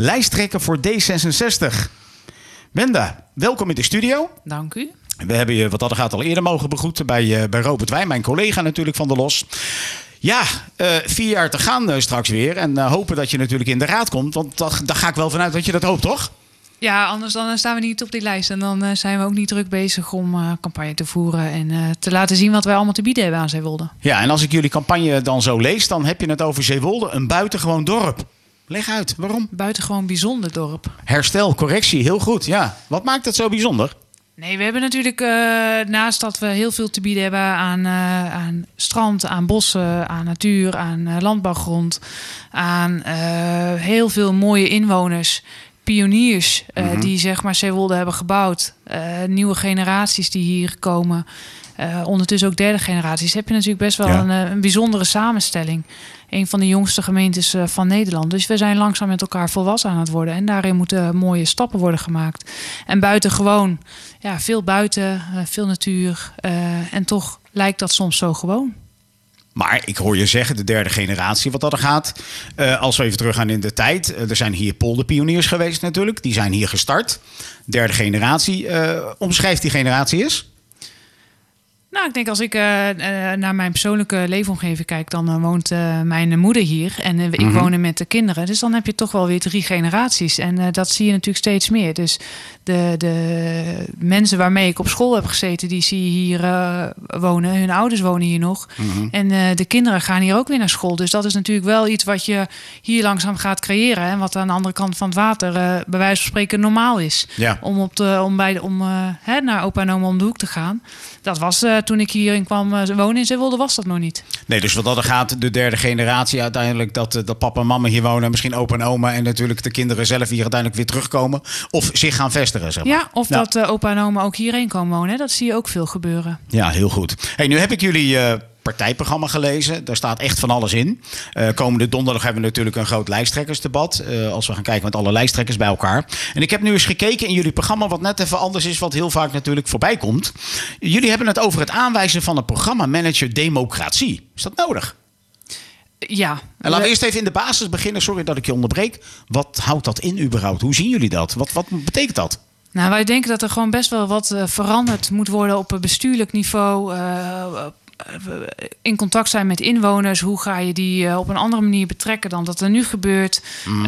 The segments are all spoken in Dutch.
lijsttrekker voor D66. Wenda, welkom in de studio. Dank u. We hebben je wat dat gaat al eerder mogen begroeten bij Robert Wijn, mijn collega natuurlijk van de LOS. Ja, 4 jaar te gaan straks weer. En hopen dat je natuurlijk in de raad komt. Want daar ga ik wel vanuit dat je dat hoopt, toch? Ja, anders dan staan we niet op die lijst. En dan zijn we ook niet druk bezig om campagne te voeren. En te laten zien wat wij allemaal te bieden hebben aan Zeewolde. Ja, en als ik jullie campagne dan zo lees, dan heb je het over Zeewolde, een buitengewoon dorp. Leg uit, waarom? Buitengewoon bijzonder dorp. Herstel, correctie, heel goed. Ja, wat maakt het zo bijzonder? Nee, we hebben natuurlijk naast dat we heel veel te bieden hebben aan strand, aan bossen, aan natuur, aan landbouwgrond, aan heel veel mooie inwoners, pioniers die zeg maar Zeewolde hebben gebouwd, nieuwe generaties die hier komen, ondertussen ook derde generaties, heb je natuurlijk best wel een bijzondere samenstelling. Een van de jongste gemeentes van Nederland. Dus we zijn langzaam met elkaar volwassen aan het worden. En daarin moeten mooie stappen worden gemaakt. En buitengewoon, ja, veel buiten, veel natuur. En toch lijkt dat soms zo gewoon. Maar ik hoor je zeggen, de derde generatie wat dat er gaat. Als we even teruggaan in de tijd. Er zijn hier polderpioniers geweest natuurlijk. Die zijn hier gestart. Derde generatie. Omschrijf die generatie eens. Nou, ik denk als ik naar mijn persoonlijke leefomgeving kijk, dan woont mijn moeder hier en ik woon er met de kinderen. Dus dan heb je toch wel weer 3 generaties. En dat zie je natuurlijk steeds meer. Dus de mensen waarmee ik op school heb gezeten, die zie je hier wonen. Hun ouders wonen hier nog. En de kinderen gaan hier ook weer naar school. Dus dat is natuurlijk wel iets wat je hier langzaam gaat creëren. En wat aan de andere kant van het water bij wijze van spreken normaal is. Ja. Om naar opa en oma om de hoek te gaan. Dat was toen ik hierin kwam wonen in Zeewolde, was dat nog niet. Nee, dus wat dat er gaat, de derde generatie uiteindelijk, dat papa en mama hier wonen, misschien opa en oma en natuurlijk de kinderen zelf hier uiteindelijk weer terugkomen of zich gaan vestigen, zeg maar. Ja, of dat opa en oma ook hierheen komen wonen. Hè? Dat zie je ook veel gebeuren. Ja, heel goed. Hey, nu heb ik jullie partijprogramma gelezen. Daar staat echt van alles in. Komende donderdag hebben we natuurlijk een groot lijsttrekkersdebat. Als we gaan kijken met alle lijsttrekkers bij elkaar. En ik heb nu eens gekeken in jullie programma wat net even anders is, wat heel vaak natuurlijk voorbij komt. Jullie hebben het over het aanwijzen van een programmamanager democratie. Is dat nodig? Ja. En laten we eerst even in de basis beginnen. Sorry dat ik je onderbreek. Wat houdt dat in überhaupt? Hoe zien jullie dat? Wat betekent dat? Nou, wij denken dat er gewoon best wel wat veranderd moet worden op een bestuurlijk niveau. In contact zijn met inwoners. Hoe ga je die op een andere manier betrekken dan dat er nu gebeurt?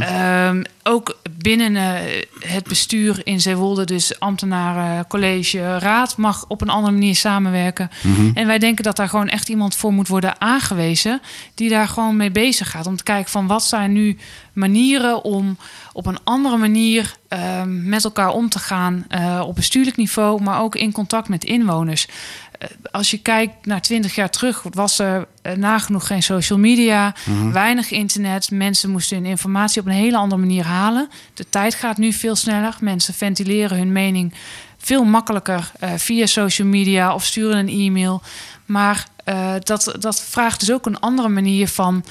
Ook binnen het bestuur in Zeewolde, dus ambtenaren, college, raad, mag op een andere manier samenwerken. En wij denken dat daar gewoon echt iemand voor moet worden aangewezen die daar gewoon mee bezig gaat. Om te kijken van wat zijn nu manieren om op een andere manier met elkaar om te gaan op bestuurlijk niveau, maar ook in contact met inwoners. Als je kijkt naar 20 jaar terug, was er nagenoeg geen social media, weinig internet. Mensen moesten hun informatie op een hele andere manier halen. De tijd gaat nu veel sneller. Mensen ventileren hun mening veel makkelijker via social media of sturen een e-mail. Maar dat vraagt dus ook een andere manier van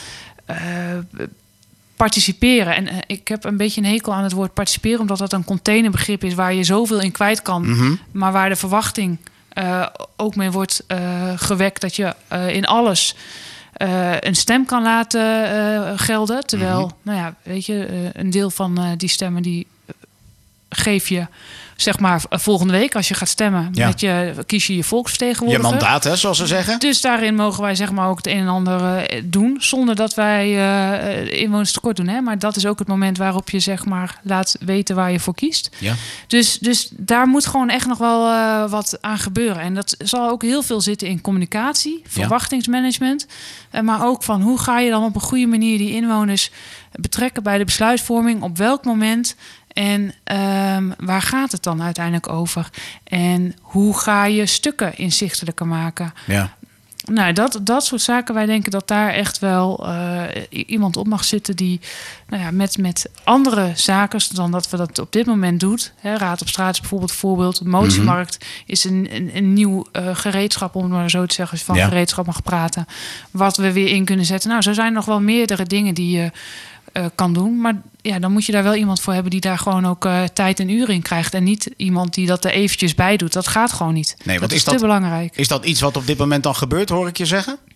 participeren. En ik heb een beetje een hekel aan het woord participeren, omdat dat een containerbegrip is waar je zoveel in kwijt kan, maar waar de verwachting ook mee wordt gewekt dat je in alles een stem kan laten gelden. Terwijl, nou ja, weet je, een deel van die stemmen die geef je zeg maar volgende week als je gaat stemmen. Kies je je volksvertegenwoordiger. Je mandaat, hè, zoals ze zeggen. Dus daarin mogen wij zeg maar ook het een en ander doen, zonder dat wij inwoners tekort doen. Hè? Maar dat is ook het moment waarop je zeg maar laat weten waar je voor kiest. Ja. Dus daar moet gewoon echt nog wel wat aan gebeuren. En dat zal ook heel veel zitten in communicatie, verwachtingsmanagement. Maar ook van hoe ga je dan op een goede manier die inwoners betrekken bij de besluitvorming, op welk moment. En waar gaat het dan uiteindelijk over? En hoe ga je stukken inzichtelijker maken? Ja. Nou, dat soort zaken. Wij denken dat daar echt wel iemand op mag zitten die met andere zaken dan dat we dat op dit moment doen. Hè, Raad op straat is bijvoorbeeld een voorbeeld. De motiemarkt is een nieuw gereedschap, om het maar zo te zeggen, als je van gereedschap mag praten. Wat we weer in kunnen zetten. Nou, zo zijn er nog wel meerdere dingen die je kan doen. Maar ja, dan moet je daar wel iemand voor hebben die daar gewoon ook tijd en uren in krijgt. En niet iemand die dat er eventjes bij doet. Dat gaat gewoon niet. Nee, dat is te belangrijk. Is dat iets wat op dit moment dan gebeurt, hoor ik je zeggen?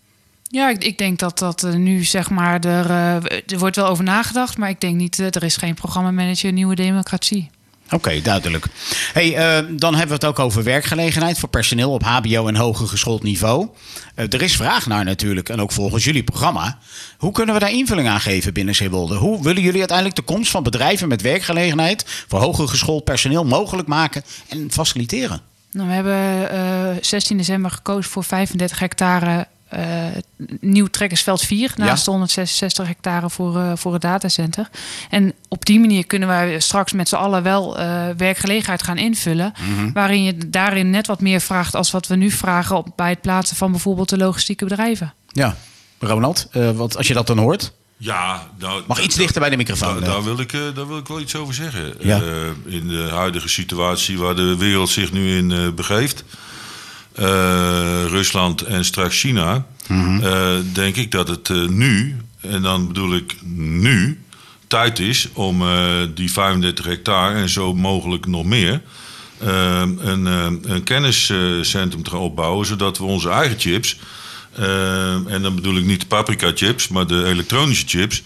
Ja, ik denk dat nu zeg maar er wordt wel over nagedacht, maar ik denk niet, er is geen programmamanager Nieuwe Democratie. Oké, duidelijk. Dan hebben we het ook over werkgelegenheid voor personeel op hbo en hoger geschoold niveau. Er is vraag naar natuurlijk, en ook volgens jullie programma. Hoe kunnen we daar invulling aan geven binnen Zeewolde? Hoe willen jullie uiteindelijk de komst van bedrijven met werkgelegenheid voor hoger geschoold personeel mogelijk maken en faciliteren? Nou, we hebben 16 december gekozen voor 35 hectare nieuw trekkersveld 4... naast de 166 hectare voor het datacenter. En op die manier kunnen wij straks met z'n allen wel werkgelegenheid gaan invullen. Waarin je daarin net wat meer vraagt als wat we nu vragen bij het plaatsen van bijvoorbeeld de logistieke bedrijven. Ja, Ronald, wat als je dat dan hoort? Ja, mag iets dichter bij de microfoon. Daar wil ik wel iets over zeggen. Ja. In de huidige situatie waar de wereld zich nu in begeeft, Rusland en straks China, denk ik dat het nu, en dan bedoel ik nu, tijd is om die 35 hectare en zo mogelijk nog meer een kenniscentrum te gaan opbouwen, zodat we onze eigen chips, en dan bedoel ik niet de paprika chips, maar de elektronische chips.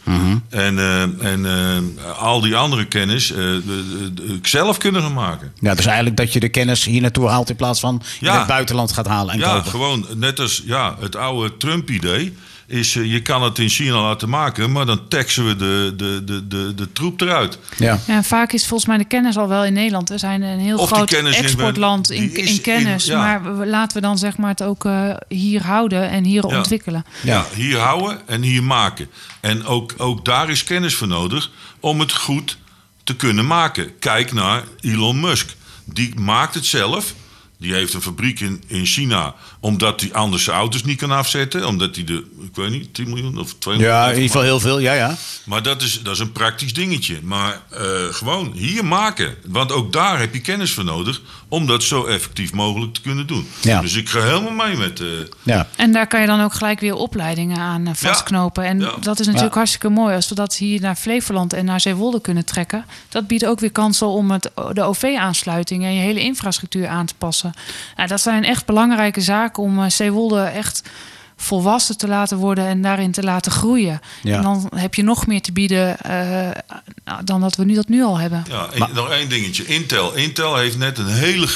En al die andere kennis zelf kunnen gaan maken. Ja, dus eigenlijk dat je de kennis hier naartoe haalt in plaats van in het buitenland gaat halen en kopen. Ja, gewoon net als het oude Trump-idee. Is je kan het in China laten maken, maar dan taxen we de troep eruit. Ja, en vaak is volgens mij de kennis al wel in Nederland. We zijn een heel groot exportland in kennis. Maar laten we dan zeg maar het ook hier houden en hier ontwikkelen. Ja, hier houden en hier maken. En ook daar is kennis voor nodig om het goed te kunnen maken. Kijk naar Elon Musk. Die maakt het zelf. Die heeft een fabriek in China, omdat hij anders zijn auto's niet kan afzetten. Omdat hij ik weet niet, 10 miljoen of 2 miljoen... Ja, in ieder geval heel veel, ja. Maar dat is een praktisch dingetje. Maar gewoon hier maken. Want ook daar heb je kennis voor nodig om dat zo effectief mogelijk te kunnen doen. Ja. Dus ik ga helemaal mee met... Ja. En daar kan je dan ook gelijk weer opleidingen aan vastknopen. En dat is natuurlijk hartstikke mooi. Als we dat hier naar Flevoland en naar Zeewolde kunnen trekken. Dat biedt ook weer kansen om de OV-aansluiting en je hele infrastructuur aan te passen. Nou, dat zijn echt belangrijke zaken om Zeewolde echt volwassen te laten worden en daarin te laten groeien. Ja. En dan heb je nog meer te bieden dan dat we dat nu al hebben. Ja, nog één dingetje. Intel heeft net een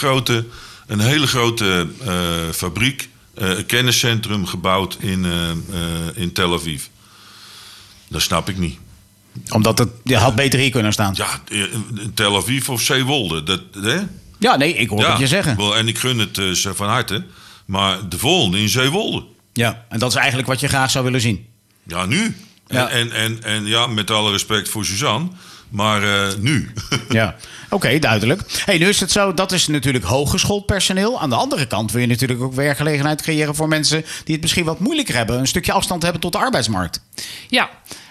hele grote fabriek, kenniscentrum gebouwd in Tel Aviv. Dat snap ik niet. Omdat je had beter hier kunnen staan. Ja, Tel Aviv of Zeewolde. Hè? Ja, nee, ik hoor het je zeggen. En ik gun het ze van harte. Maar de volgende in Zeewolde. Ja, en dat is eigenlijk wat je graag zou willen zien. Ja, nu. Ja. En ja, met alle respect voor Suzanne. Maar nu. Ja, oké, duidelijk. Hey, nu is het zo, dat is natuurlijk hooggeschoold personeel. Aan de andere kant wil je natuurlijk ook werkgelegenheid creëren voor mensen die het misschien wat moeilijker hebben. Een stukje afstand hebben tot de arbeidsmarkt. Ja.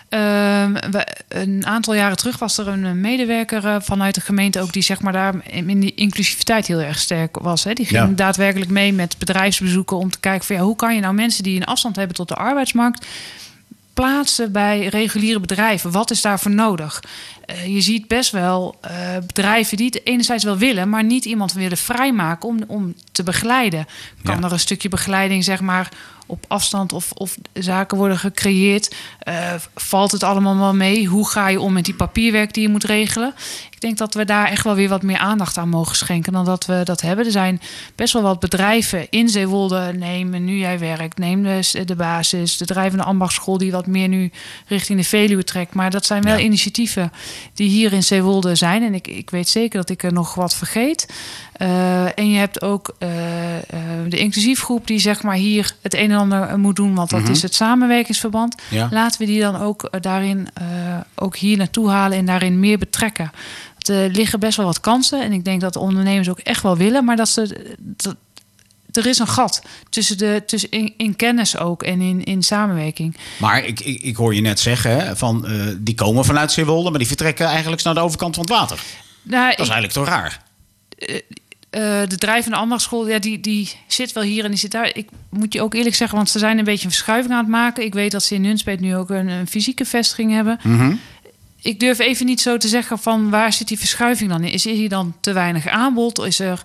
Een aantal jaren terug was er een medewerker vanuit de gemeente ook die zeg maar daar in die inclusiviteit heel erg sterk was. Hè. Die ging daadwerkelijk mee met bedrijfsbezoeken om te kijken van hoe kan je nou mensen die een afstand hebben tot de arbeidsmarkt plaatsen bij reguliere bedrijven. Wat is daarvoor nodig? Je ziet best wel bedrijven die het enerzijds wel willen, maar niet iemand willen vrijmaken om te begeleiden. Kan er een stukje begeleiding zeg maar op afstand of zaken worden gecreëerd? Valt het allemaal wel mee? Hoe ga je om met die papierwerk die je moet regelen? Ik denk dat we daar echt wel weer wat meer aandacht aan mogen schenken dan dat we dat hebben. Er zijn best wel wat bedrijven in Zeewolde. Neem Nu Jij Werkt, neem de Basis, de drijvende ambachtschool die wat meer nu richting de Veluwe trekt. Maar dat zijn wel initiatieven die hier in Zeewolde zijn. En ik weet zeker dat ik er nog wat vergeet. En je hebt ook de inclusiefgroep die zeg maar hier het een en ander moet doen. Want dat is het samenwerkingsverband. Ja. Laten we die dan ook daarin ook hier naartoe halen en daarin meer betrekken. Er liggen best wel wat kansen. En ik denk dat de ondernemers ook echt wel willen. Maar er is een gat tussen in kennis ook en in samenwerking. Maar ik hoor je net zeggen, hè, van die komen vanuit Zeewolde, maar die vertrekken eigenlijk naar de overkant van het water. Nou, dat is eigenlijk toch raar? De drijvende ambachtschool, die zit wel hier en die zit daar. Ik moet je ook eerlijk zeggen, want ze zijn een beetje een verschuiving aan het maken. Ik weet dat ze in Nunspeet nu ook een fysieke vestiging hebben. Mm-hmm. Ik durf even niet zo te zeggen van waar zit die verschuiving dan in? Is hier dan te weinig aanbod? Is er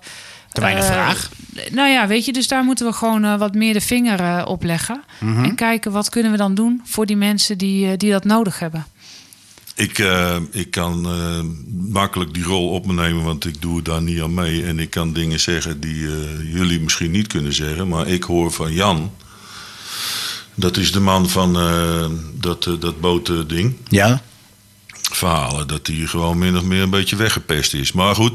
Te weinig vraag. Nou ja, weet je, dus daar moeten we gewoon wat meer de vinger op leggen. En kijken, wat kunnen we dan doen voor die mensen die dat nodig hebben. Ik kan makkelijk die rol op me nemen, want ik doe daar niet aan mee. En ik kan dingen zeggen die jullie misschien niet kunnen zeggen. Maar ik hoor van Jan, dat is de man van dat bootding. Ja. Verhalen dat hij gewoon min of meer een beetje weggepest is. Maar goed,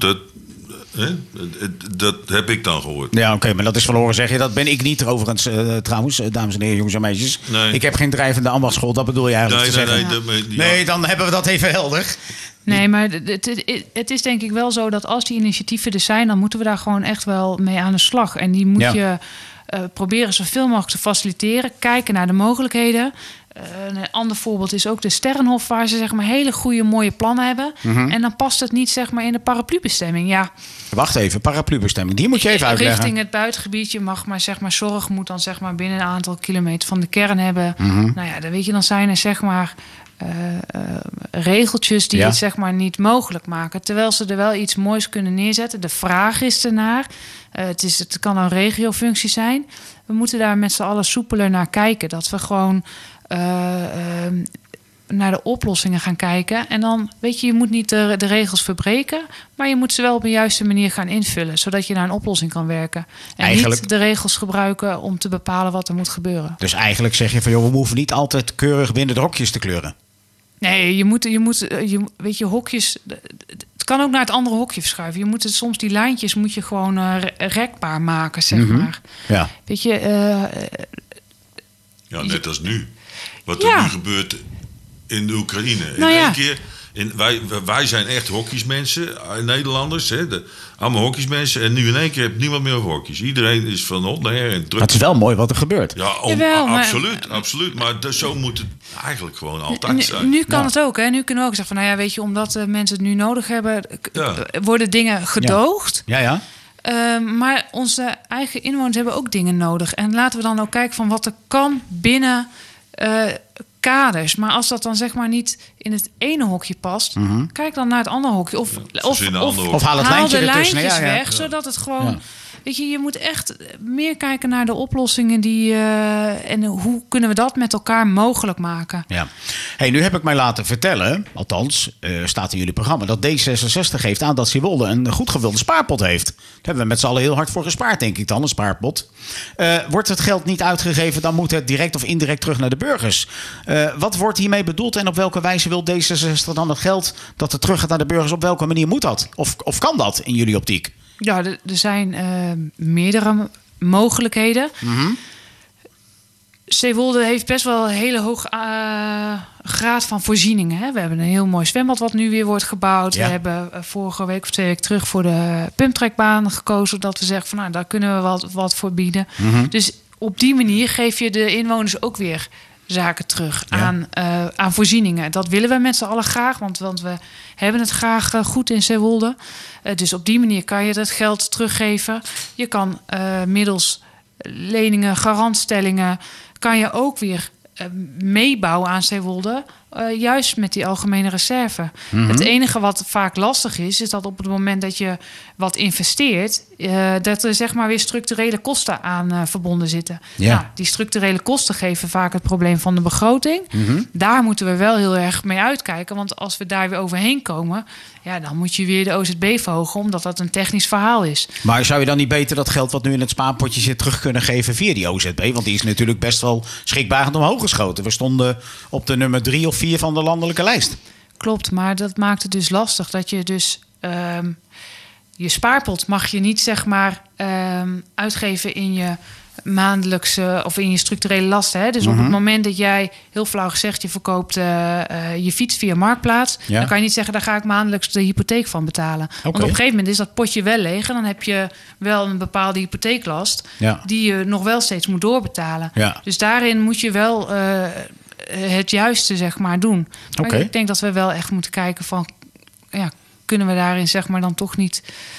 dat heb ik dan gehoord. Ja, oké, maar dat is van horen zeggen. Dat ben ik niet overigens trouwens, dames en heren, jongens en meisjes. Nee. Ik heb geen drijvende ambachtsschool, dat bedoel je eigenlijk te zeggen. Nee, dan hebben we dat even helder. Nee, maar het is denk ik wel zo dat als die initiatieven er zijn, dan moeten we daar gewoon echt wel mee aan de slag. En die moet je proberen zoveel mogelijk te faciliteren. Kijken naar de mogelijkheden. Een ander voorbeeld is ook de Sterrenhof, waar ze zeg maar hele goede, mooie plannen hebben. En dan past het niet zeg maar in de paraplubestemming. Ja. Wacht even, paraplubestemming, die moet je even uitleggen. Richting het buitengebied, je mag maar zeg maar zorg moet dan zeg maar binnen een aantal kilometer van de kern hebben. Nou ja, dan weet je, dan zijn er zeg maar regeltjes die het zeg maar niet mogelijk maken. Terwijl ze er wel iets moois kunnen neerzetten. De vraag is ernaar. Het kan een regiofunctie zijn. We moeten daar met z'n allen soepeler naar kijken. Dat we gewoon naar de oplossingen gaan kijken. En dan, weet je, je moet niet de regels verbreken, maar je moet ze wel op een juiste manier gaan invullen, zodat je naar een oplossing kan werken. En niet de regels gebruiken om te bepalen wat er moet gebeuren. Dus eigenlijk zeg je van, joh, we hoeven niet altijd keurig binnen de hokjes te kleuren. Nee, je moet weet je, hokjes. Het kan ook naar het andere hokje verschuiven. Je moet het soms die lijntjes moet je gewoon rekbaar maken, zeg maar. Ja. Weet je. Ja, net als nu. Wat er nu gebeurt in de Oekraïne. In één keer. Wij zijn echt hokjesmensen, Nederlanders. Allemaal hokjesmensen. En nu in één keer heb niemand meer over hokjes. Iedereen is van hot naar her en druk. Het is wel mooi wat er gebeurt. Ja, absoluut. Maar zo moet het eigenlijk gewoon altijd zijn. Nu kan het ook. Hè? Nu kunnen we ook zeggen van, nou ja, weet je, omdat mensen het nu nodig hebben, worden dingen gedoogd. Ja. Maar onze eigen inwoners hebben ook dingen nodig. En laten we dan ook kijken van wat er kan binnen kaders. Maar als dat dan zeg maar niet in het ene hokje past, kijk dan naar het andere hokje. Of haal het lijntje de ertussen. lijntjes weg, zodat het gewoon... Ja. Weet je moet echt meer kijken naar de oplossingen en hoe kunnen we dat met elkaar mogelijk maken. Ja. Hey, nu heb ik mij laten vertellen, althans staat in jullie programma, dat D66 geeft aan dat Zeewolde een goed gewilde spaarpot heeft. Daar hebben we met z'n allen heel hard voor gespaard, denk ik dan, een spaarpot. Wordt het geld niet uitgegeven, dan moet het direct of indirect terug naar de burgers. Wat wordt hiermee bedoeld en op welke wijze wil D66 dan het geld dat er terug gaat naar de burgers? Op welke manier moet dat? Of kan dat in jullie optiek? Ja, er zijn meerdere mogelijkheden. Zeewolde heeft best wel een hele hoge graad van voorzieningen. Hè? We hebben een heel mooi zwembad wat nu weer wordt gebouwd. Ja. We hebben vorige week of 2 weken terug voor de pumptrekbaan gekozen. Dat we zeggen van, nou, daar kunnen we wat voor bieden. Dus op die manier geef je de inwoners ook weer zaken terug aan voorzieningen. Dat willen we met z'n allen graag, want we hebben het graag goed in Zeewolde. Dus op die manier kan je dat geld teruggeven. Je kan middels leningen, garantstellingen, kan je ook weer meebouwen aan Zeewolde. Juist met die algemene reserve. Het enige wat vaak lastig is dat op het moment dat je wat investeert, dat er zeg maar weer structurele kosten aan verbonden zitten. Ja. Nou, die structurele kosten geven vaak het probleem van de begroting. Daar moeten we wel heel erg mee uitkijken. Want als we daar weer overheen komen, dan moet je weer de OZB verhogen, omdat dat een technisch verhaal is. Maar zou je dan niet beter dat geld wat nu in het spaarpotje zit terug kunnen geven via die OZB? Want die is natuurlijk best wel schrikbarend omhoog geschoten. We stonden op de nummer 3 of 4 van de landelijke lijst. Klopt, maar dat maakt het dus lastig dat je dus je spaarpot mag je niet zeg maar uitgeven in je maandelijkse of in je structurele lasten. Hè? Dus op het moment dat jij, heel flauw gezegd, je verkoopt je fiets via Marktplaats, dan kan je niet zeggen, daar ga ik maandelijks de hypotheek van betalen. Want op een gegeven moment is dat potje wel leeg en dan heb je wel een bepaalde hypotheeklast die je nog wel steeds moet doorbetalen. Ja. Dus daarin moet je wel het juiste zeg maar doen. Maar ik denk dat we wel echt moeten kijken van, kunnen we daarin zeg maar dan toch niet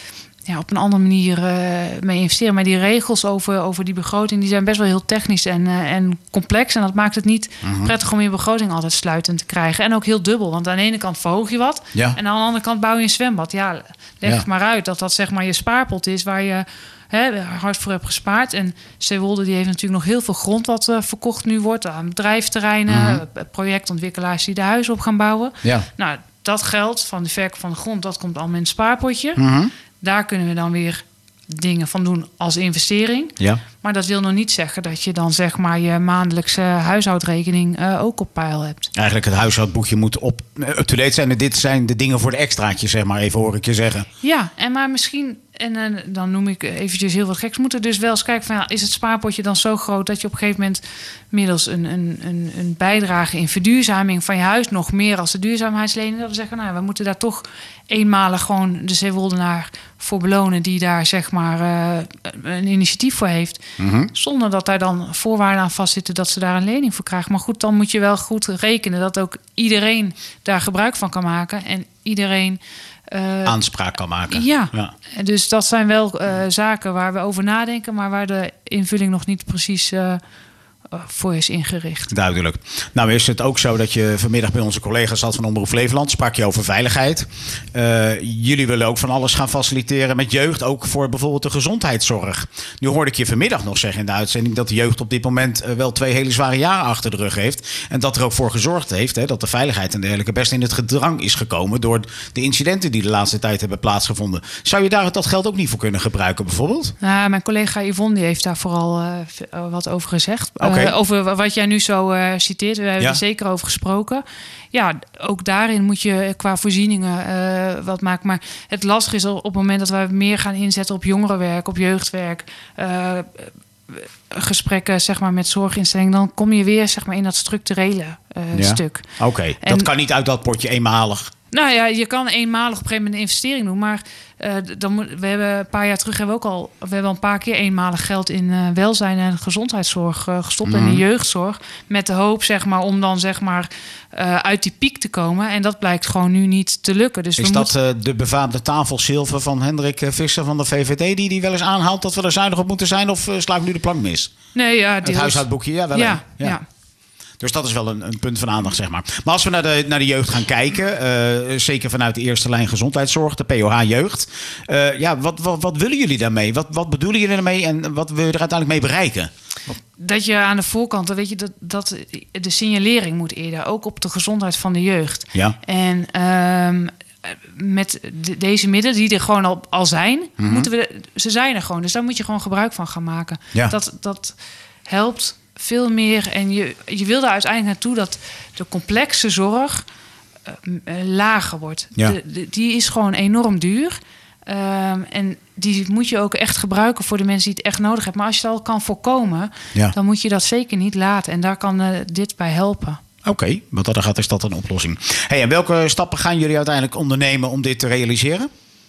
op een andere manier mee investeren. Maar die regels over die begroting, die zijn best wel heel technisch en complex. En dat maakt het niet prettig om je begroting altijd sluitend te krijgen. En ook heel dubbel. Want aan de ene kant verhoog je wat. Ja. En aan de andere kant bouw je een zwembad. Ja, leg het maar uit dat zeg maar je spaarpot is waar je hard voor hebt gespaard. En Zeewolde die heeft natuurlijk nog heel veel grond wat verkocht nu wordt aan bedrijfsterreinen, projectontwikkelaars die de huizen op gaan bouwen. Ja. Nou, dat geld van de verkoop van de grond, dat komt allemaal in het spaarpotje. Daar kunnen we dan weer dingen van doen als investering. Ja. Maar dat wil nog niet zeggen dat je dan zeg maar je maandelijkse huishoudrekening ook op peil hebt. Eigenlijk het huishoudboekje moet up-to-date zijn. En dit zijn de dingen voor de extraatjes, zeg maar even, hoor ik je zeggen. Ja, en maar misschien, en dan noem ik eventjes heel wat geks, moeten dus wel eens kijken van, is het spaarpotje dan zo groot dat je op een gegeven moment middels een bijdrage in verduurzaming van je huis nog meer als de duurzaamheidslening, dat we zeggen, nou, we moeten daar toch eenmalig gewoon de Zeewoldenaar voor belonen die daar zeg maar een initiatief voor heeft. Zonder dat daar dan voorwaarden aan vastzitten dat ze daar een lening voor krijgen. Maar goed, dan moet je wel goed rekenen dat ook iedereen daar gebruik van kan maken. En iedereen aanspraak kan maken. Ja, dus dat zijn wel zaken waar we over nadenken, maar waar de invulling nog niet precies voor is ingericht. Duidelijk. Nou is het ook zo dat je vanmiddag bij onze collega's zat van Omroep Flevoland. Sprak je over veiligheid. Jullie willen ook van alles gaan faciliteren met jeugd. Ook voor bijvoorbeeld de gezondheidszorg. Nu hoorde ik je vanmiddag nog zeggen in de uitzending dat de jeugd op dit moment wel 2 hele zware jaren achter de rug heeft. En dat er ook voor gezorgd heeft dat de veiligheid en dergelijke best in het gedrang is gekomen door de incidenten die de laatste tijd hebben plaatsgevonden. Zou je daar dat geld ook niet voor kunnen gebruiken bijvoorbeeld? Nou, mijn collega Yvonne die heeft daar vooral wat over gezegd. Over wat jij nu zo citeert. We hebben er zeker over gesproken. Ja, ook daarin moet je qua voorzieningen wat maken. Maar het lastige is op het moment dat we meer gaan inzetten op jongerenwerk, op jeugdwerk, gesprekken zeg maar, met zorginstellingen, dan kom je weer zeg maar, in dat structurele stuk. Oké, dat kan niet uit dat potje eenmalig. Nou ja, je kan eenmalig op een gegeven moment een investering doen, maar we hebben een paar jaar terug we hebben al een paar keer eenmalig geld in welzijn en gezondheidszorg gestopt en in jeugdzorg, met de hoop zeg maar om dan zeg maar uit die piek te komen. En dat blijkt gewoon nu niet te lukken. Dus is dat de befaamde tafelzilver van Hendrik Visser van de VVD die wel eens aanhaalt dat we er zuinig op moeten zijn, of sla ik nu de plank mis? Nee, ja, het huishoudboekje, ja, wel. Ja. Dus dat is wel een punt van aandacht, zeg maar. Maar als we naar de jeugd gaan kijken, zeker vanuit de eerste lijn gezondheidszorg, de POH-jeugd. Wat willen jullie daarmee? Wat bedoelen jullie daarmee en wat wil je er uiteindelijk mee bereiken? Dat je aan de voorkant, weet je, dat de signalering moet eerder, ook op de gezondheid van de jeugd. Ja. En met deze middelen die er gewoon al zijn, ze zijn er gewoon. Dus daar moet je gewoon gebruik van gaan maken. Ja. Dat helpt veel meer. En je wil daar uiteindelijk naartoe dat de complexe zorg lager wordt. Ja. Die is gewoon enorm duur. En die moet je ook echt gebruiken voor de mensen die het echt nodig hebben. Maar als je het al kan voorkomen, dan moet je dat zeker niet laten. En daar kan dit bij helpen. Oké, wat dat gaat is dat een oplossing. Hey, en welke stappen gaan jullie uiteindelijk ondernemen om dit te realiseren?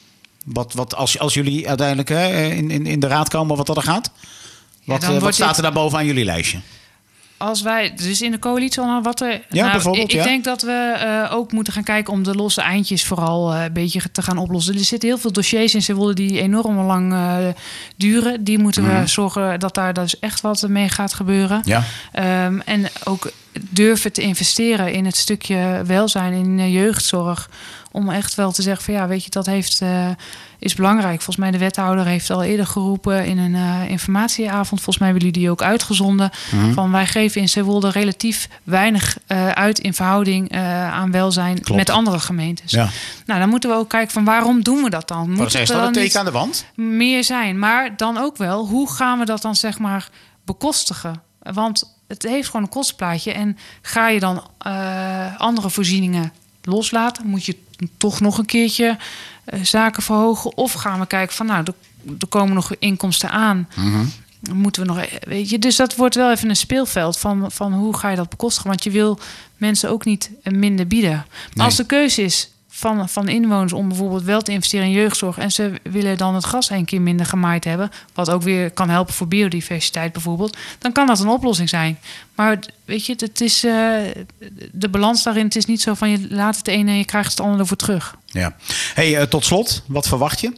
Als jullie uiteindelijk in de raad komen, wat dat er gaat? Wat staat er daar bovenaan jullie lijstje? Als wij, dus in de coalitie al wat er... bijvoorbeeld, ik denk dat we ook moeten gaan kijken om de losse eindjes vooral een beetje te gaan oplossen. Er zitten heel veel dossiers in Zeewolde die enorm lang duren. Die moeten we zorgen dat daar dus echt wat mee gaat gebeuren. Ja. En ook durven te investeren in het stukje welzijn in jeugdzorg. Om echt wel te zeggen van ja, weet je, dat is belangrijk. Volgens mij de wethouder heeft al eerder geroepen in een informatieavond. Volgens mij hebben jullie die ook uitgezonden. Van wij geven in Zeewolde relatief weinig uit in verhouding aan welzijn. Klopt. Met andere gemeentes. Ja. Nou, dan moeten we ook kijken van waarom doen we dat dan? Wat is dat een teken aan de wand? Meer zijn, maar dan ook wel, hoe gaan we dat dan zeg maar bekostigen? Want het heeft gewoon een kostenplaatje. En ga je dan andere voorzieningen loslaten? Moet je toch nog een keertje zaken verhogen? Of gaan we kijken van, nou, er komen nog inkomsten aan. Moeten we nog, weet je, dus dat wordt wel even een speelveld van hoe ga je dat bekostigen? Want je wil mensen ook niet minder bieden. Maar als de keuze is van inwoners om bijvoorbeeld wel te investeren in jeugdzorg en ze willen dan het gras 1 keer minder gemaaid hebben, wat ook weer kan helpen voor biodiversiteit bijvoorbeeld, dan kan dat een oplossing zijn. Maar weet je, het is de balans daarin, het is niet zo van je laat het ene en je krijgt het andere ervoor terug. Ja. Hey, tot slot, wat verwacht je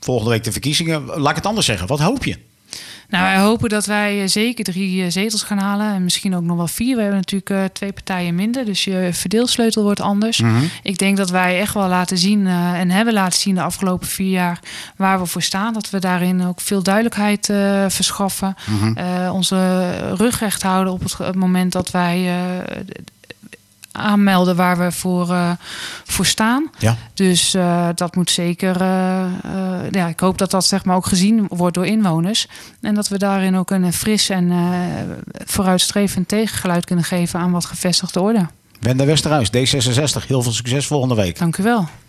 volgende week de verkiezingen. Laat ik het anders zeggen. Wat hoop je? Nou, wij hopen dat wij zeker 3 zetels gaan halen. En misschien ook nog wel 4. We hebben natuurlijk 2 partijen minder. Dus je verdeelsleutel wordt anders. Mm-hmm. Ik denk dat wij echt wel laten zien en hebben laten zien de afgelopen 4 jaar waar we voor staan. Dat we daarin ook veel duidelijkheid verschaffen. Mm-hmm. Onze rug recht houden op het moment dat wij aanmelden waar we voor staan. Ja. Dus dat moet zeker... ik hoop dat dat zeg maar ook gezien wordt door inwoners. En dat we daarin ook een fris en vooruitstrevend tegengeluid kunnen geven aan wat gevestigde orde. Wenda Westerhuis, D66. Heel veel succes volgende week. Dank u wel.